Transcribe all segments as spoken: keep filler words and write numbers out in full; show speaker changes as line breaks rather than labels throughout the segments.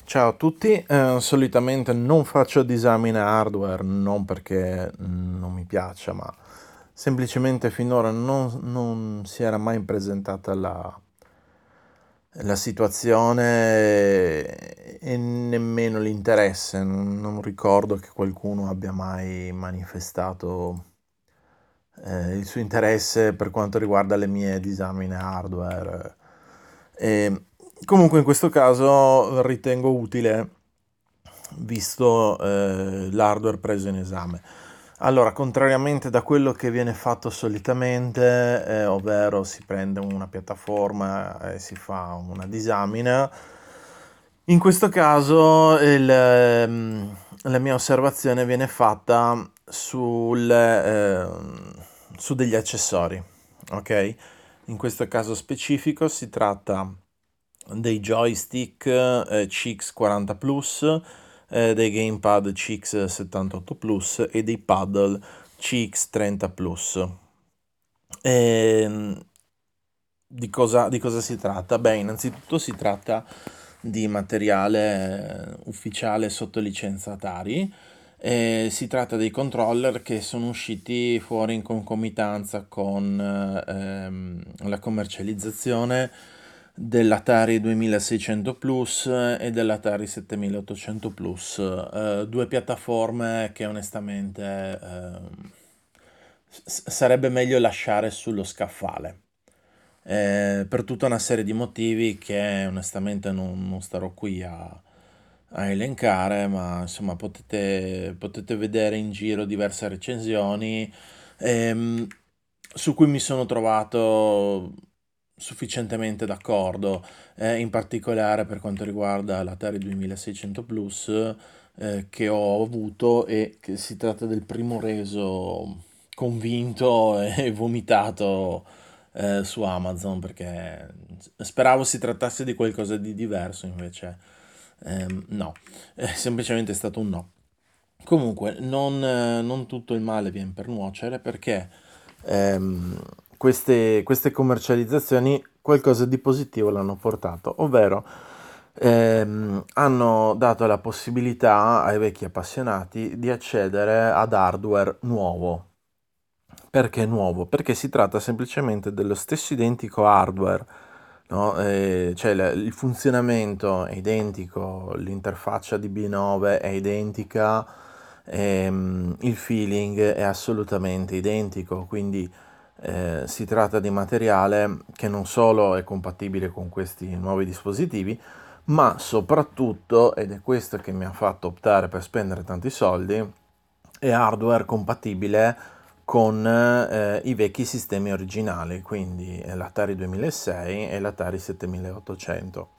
Ciao a tutti, eh, solitamente non faccio disamine hardware, non perché mm, non mi piaccia, ma semplicemente finora non, non si era mai presentata la, la situazione e, e nemmeno l'interesse. Non, non ricordo che qualcuno abbia mai manifestato eh, il suo interesse per quanto riguarda le mie disamine hardware. E comunque in questo caso ritengo utile visto eh, l'hardware preso in esame. Allora, contrariamente da quello che viene fatto solitamente, eh, ovvero si prende una piattaforma e si fa una disamina, in questo caso il, ehm, la mia osservazione viene fatta sul, ehm, su degli accessori, ok? In questo caso specifico si tratta dei joystick eh, C X quaranta Plus, eh, dei gamepad C X settantotto Plus e dei paddle C X trenta Plus. Ehm, di cosa, di cosa si tratta? Beh, innanzitutto si tratta di materiale eh, ufficiale sotto licenza Atari. Eh, si tratta dei controller che sono usciti fuori in concomitanza con eh, ehm, la commercializzazione dell'Atari duemilaseicento Plus e dell'Atari settemilaottocento Plus, eh, due piattaforme che onestamente ehm, s- sarebbe meglio lasciare sullo scaffale. Eh, per tutta una serie di motivi che onestamente non, non starò qui a, a elencare, ma insomma potete, potete vedere in giro diverse recensioni ehm, su cui mi sono trovato sufficientemente d'accordo, eh, in particolare per quanto riguarda l'Atari duemilaseicento Plus eh, che ho avuto e che si tratta del primo reso convinto e vomitato eh, su Amazon perché speravo si trattasse di qualcosa di diverso, invece ehm, no, è semplicemente stato un no. Comunque, non, eh, non tutto il male viene per nuocere perché ehm, queste, queste commercializzazioni qualcosa di positivo l'hanno portato, ovvero ehm, hanno dato la possibilità ai vecchi appassionati di accedere ad hardware nuovo. Perché nuovo? Perché si tratta semplicemente dello stesso identico hardware, no? Eh, cioè la- il funzionamento è identico, l'interfaccia di B nove è identica, ehm, il feeling è assolutamente identico, quindi eh, si tratta di materiale che non solo è compatibile con questi nuovi dispositivi, ma soprattutto, ed è questo che mi ha fatto optare per spendere tanti soldi, è hardware compatibile con eh, i vecchi sistemi originali, quindi eh, l'Atari duemilasei e l'Atari settemilaottocento.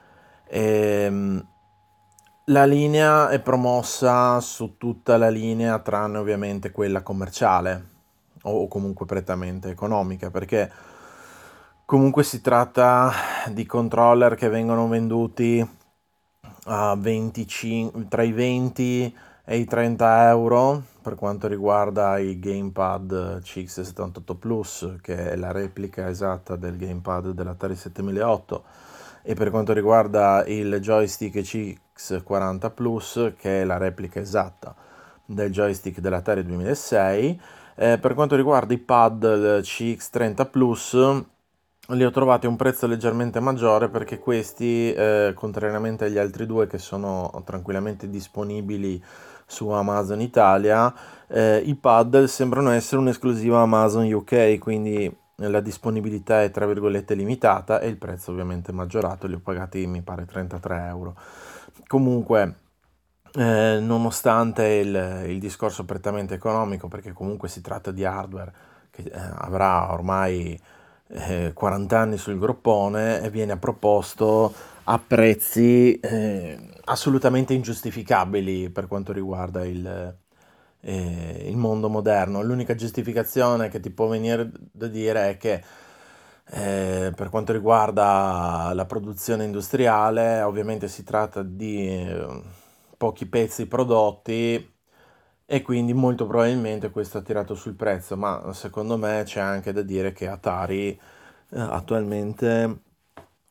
Ehm, la linea è promossa su tutta la linea, tranne ovviamente quella commerciale o comunque prettamente economica, perché comunque si tratta di controller che vengono venduti a venticinque, tra i venti e i trenta euro per quanto riguarda il gamepad C X settantotto Plus, che è la replica esatta del gamepad dell'Atari settemilaotto, e per quanto riguarda il joystick C X quaranta Plus, che è la replica esatta del joystick dell'Atari duemilasei. Eh, per quanto riguarda i pad C X trenta Plus, li ho trovati a un prezzo leggermente maggiore perché questi, eh, contrariamente agli altri due che sono tranquillamente disponibili su Amazon Italia, eh, i pad sembrano essere un'esclusiva Amazon U K, quindi la disponibilità è tra virgolette limitata e il prezzo ovviamente maggiorato, li ho pagati mi pare trentatré euro. Comunque, eh, nonostante il, il discorso prettamente economico, perché comunque si tratta di hardware che eh, avrà ormai eh, quaranta anni sul groppone e viene proposto a prezzi eh, assolutamente ingiustificabili per quanto riguarda il, eh, il mondo moderno. L'unica giustificazione che ti può venire da dire è che eh, per quanto riguarda la produzione industriale, ovviamente si tratta di eh, pochi pezzi prodotti e quindi molto probabilmente questo ha tirato sul prezzo, ma secondo me c'è anche da dire che Atari eh, attualmente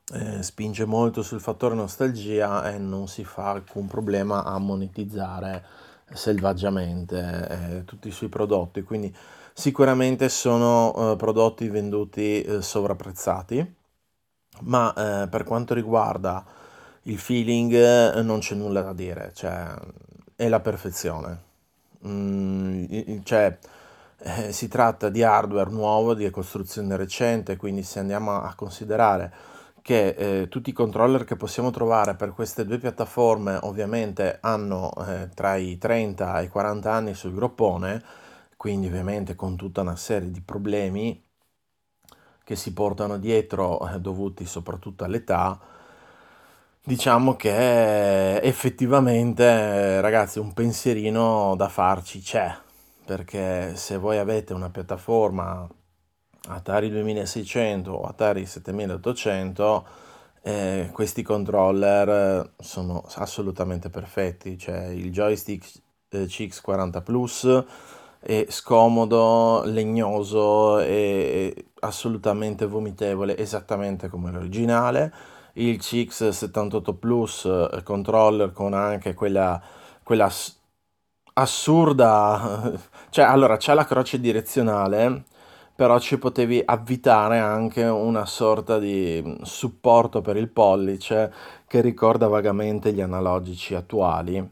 eh, spinge molto sul fattore nostalgia e non si fa alcun problema a monetizzare selvaggiamente eh, tutti i suoi prodotti, quindi sicuramente sono eh, prodotti venduti eh, sovrapprezzati, ma eh, per quanto riguarda il feeling eh, non c'è nulla da dire, cioè è la perfezione. Mm, i- i- cioè, eh, si tratta di hardware nuovo, di costruzione recente, quindi se andiamo a considerare che eh, tutti i controller che possiamo trovare per queste due piattaforme ovviamente hanno eh, tra i trenta e i quaranta anni sul groppone, quindi ovviamente con tutta una serie di problemi che si portano dietro, eh, dovuti soprattutto all'età, diciamo che effettivamente, eh, ragazzi, un pensierino da farci c'è, perché se voi avete una piattaforma Atari duemilaseicento o Atari settemilaottocento, eh, questi controller eh, sono assolutamente perfetti, cioè il joystick eh, C X quaranta Plus è scomodo, legnoso e assolutamente vomitevole, esattamente come l'originale. Il C X settantotto Plus eh, controller con anche quella, quella s- assurda, cioè allora c'è la croce direzionale, però ci potevi avvitare anche una sorta di supporto per il pollice che ricorda vagamente gli analogici attuali.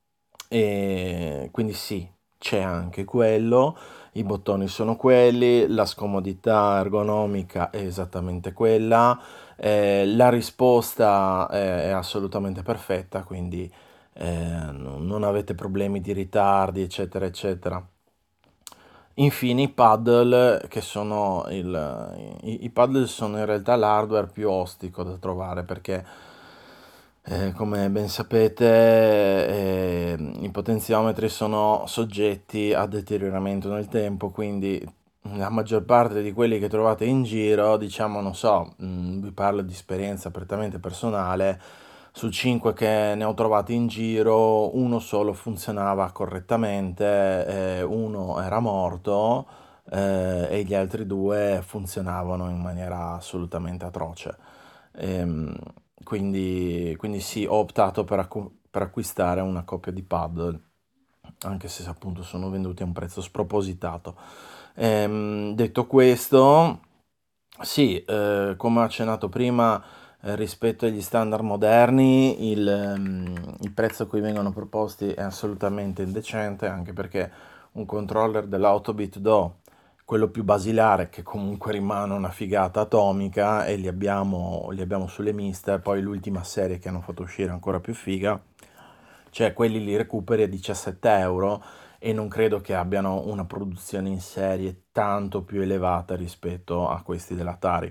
E quindi sì, c'è anche quello, i bottoni sono quelli, la scomodità ergonomica è esattamente quella, eh, la risposta è, è assolutamente perfetta, quindi eh, non non avete problemi di ritardi, eccetera, eccetera. Infine i paddle, che sono il, i, i paddle sono in realtà l'hardware più ostico da trovare perché, eh, come ben sapete, eh, i potenziometri sono soggetti a deterioramento nel tempo, quindi la maggior parte di quelli che trovate in giro, diciamo, non so, mh, vi parlo di esperienza prettamente personale, su cinque che ne ho trovati in giro, uno solo funzionava correttamente, eh, uno era morto, eh, e gli altri due funzionavano in maniera assolutamente atroce. Ehm, quindi, quindi sì, ho optato per, acqu- per acquistare una coppia di pad, anche se appunto sono venduti a un prezzo spropositato. Ehm, detto questo, sì, eh, come ho accennato prima, eh, rispetto agli standard moderni, il, ehm, il prezzo a cui vengono proposti è assolutamente indecente, anche perché un controller dell'Autobit Do, quello più basilare, che comunque rimane una figata atomica, e li abbiamo, li abbiamo sulle miste, poi l'ultima serie che hanno fatto uscire ancora più figa, cioè quelli li recuperi a diciassette euro e non credo che abbiano una produzione in serie tanto più elevata rispetto a questi dell'Atari.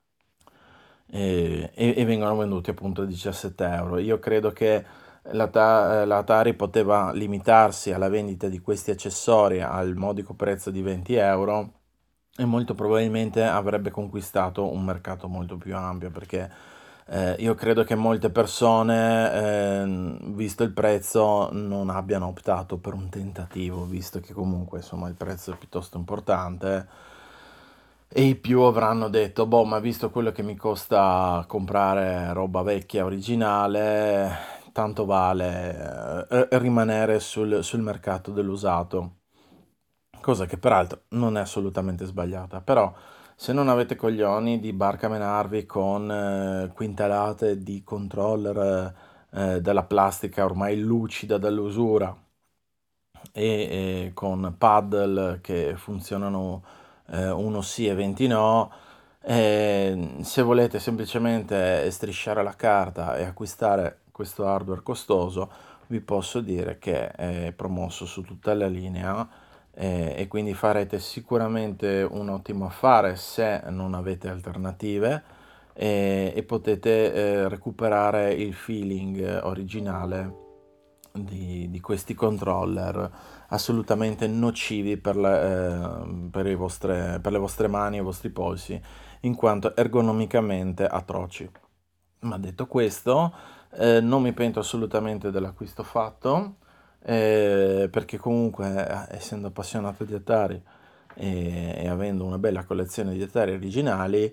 E, e- e vengono venduti appunto a diciassette euro. Io credo che l'Ata- l'Atari poteva limitarsi alla vendita di questi accessori al modico prezzo di venti euro e molto probabilmente avrebbe conquistato un mercato molto più ampio perché eh, io credo che molte persone, ehm, visto il prezzo, non abbiano optato per un tentativo, visto che comunque insomma il prezzo è piuttosto importante. E i più avranno detto, boh, ma visto quello che mi costa comprare roba vecchia originale, tanto vale eh, rimanere sul, sul mercato dell'usato. Cosa che peraltro non è assolutamente sbagliata, però se non avete coglioni di barcamenarvi con eh, quintalate di controller eh, della plastica ormai lucida dall'usura e, e con paddle che funzionano eh, uno sì e venti no, eh, se volete semplicemente strisciare la carta e acquistare questo hardware costoso, vi posso dire che è promosso su tutta la linea eh, e quindi farete sicuramente un ottimo affare se non avete alternative e, e potete eh, recuperare il feeling originale di, di questi controller assolutamente nocivi per le, eh, per i vostre- per le vostre mani e i vostri polsi, in quanto ergonomicamente atroci. Ma detto questo, eh, non mi pento assolutamente dell'acquisto fatto, eh, perché comunque, eh, essendo appassionato di Atari e, e avendo una bella collezione di Atari originali,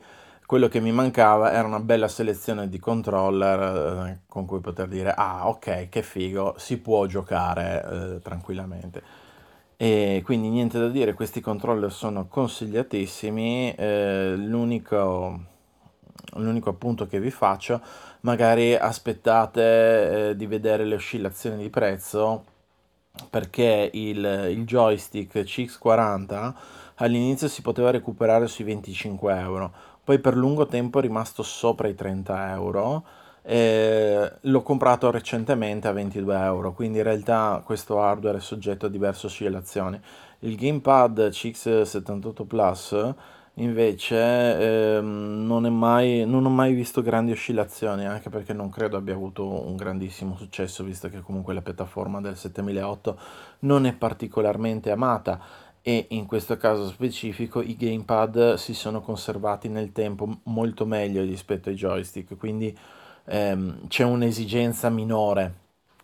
Quello che mi mancava era una bella selezione di controller eh, con cui poter dire, ah, ok, che figo, si può giocare eh, tranquillamente. E quindi niente da dire, questi controller sono consigliatissimi. eh, l'unico, l'unico appunto che vi faccio, magari aspettate eh, di vedere le oscillazioni di prezzo, perché il, il joystick C X quaranta all'inizio si poteva recuperare sui venticinque euro, poi per lungo tempo è rimasto sopra i trenta euro. eh, l'ho comprato recentemente a ventidue euro, quindi in realtà questo hardware è soggetto a diverse oscillazioni. Il gamepad C X settantotto Plus invece ehm, non è mai, non ho mai visto grandi oscillazioni, anche perché non credo abbia avuto un grandissimo successo, visto che comunque la piattaforma del settemilaotto non è particolarmente amata, e in questo caso specifico i gamepad si sono conservati nel tempo molto meglio rispetto ai joystick, quindi ehm, c'è un'esigenza minore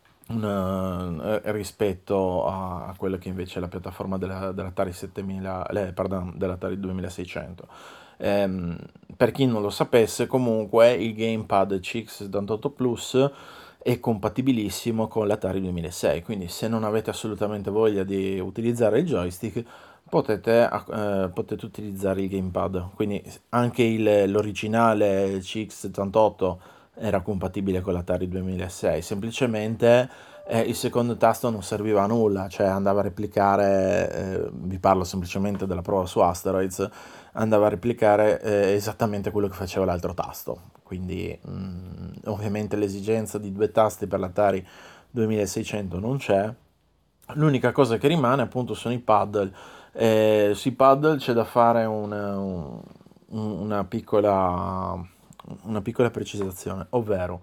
una- eh, rispetto a, a quello che invece è la piattaforma della, dell'Atari settemila, eh, pardon, dell'Atari duemilaseicento. Ehm, per chi non lo sapesse, comunque il gamepad C X settantotto Plus è compatibilissimo con l'Atari duemilasei, quindi se non avete assolutamente voglia di utilizzare il joystick, potete, eh, potete utilizzare il gamepad. Quindi anche il- l'originale C X settantotto era compatibile con l'Atari duemilasei, semplicemente eh, il secondo tasto non serviva a nulla, cioè andava a replicare, eh, vi parlo semplicemente della prova su Asteroids, andava a replicare eh, esattamente quello che faceva l'altro tasto. Quindi mm, ovviamente l'esigenza di due tasti per l'Atari duemilaseicento non c'è. L'unica cosa che rimane appunto sono i paddle. Eh, sui paddle c'è da fare una, un- una piccola, una piccola precisazione, ovvero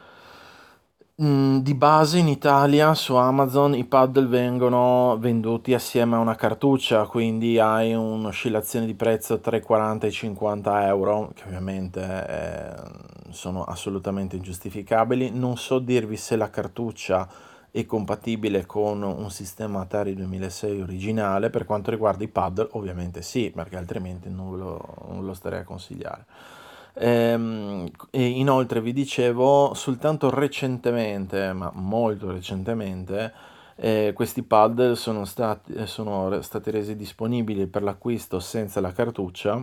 mm, di base in Italia su Amazon i paddle vengono venduti assieme a una cartuccia, quindi hai un'oscillazione di prezzo tra i quaranta e i cinquanta euro, che ovviamente eh, sono assolutamente ingiustificabili. Non so dirvi se la cartuccia è compatibile con un sistema Atari duemilasei originale. Per quanto riguarda i paddle, ovviamente sì, perché altrimenti non ve lo, non ve lo starei a consigliare. Ehm, e inoltre vi dicevo, soltanto recentemente, ma molto recentemente, eh, questi pad sono stati, eh, sono re- stati resi disponibili per l'acquisto senza la cartuccia,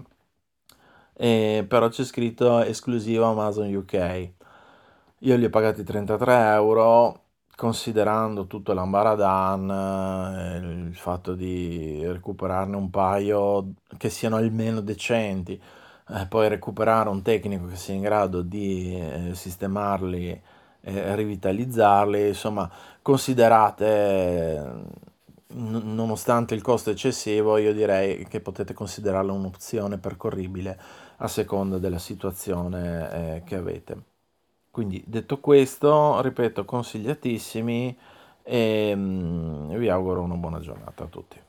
e però c'è scritto esclusivo Amazon U K. Io li ho pagati trentatré euro, considerando tutto l'ambaradan, eh, il fatto di recuperarne un paio che siano almeno decenti, eh, poi recuperare un tecnico che sia in grado di eh, sistemarli e rivitalizzarli, insomma, considerate, eh, n- nonostante il costo eccessivo, io direi che potete considerarlo un'opzione percorribile a seconda della situazione eh, che avete. Quindi detto questo, ripeto, consigliatissimi, e mm, vi auguro una buona giornata a tutti.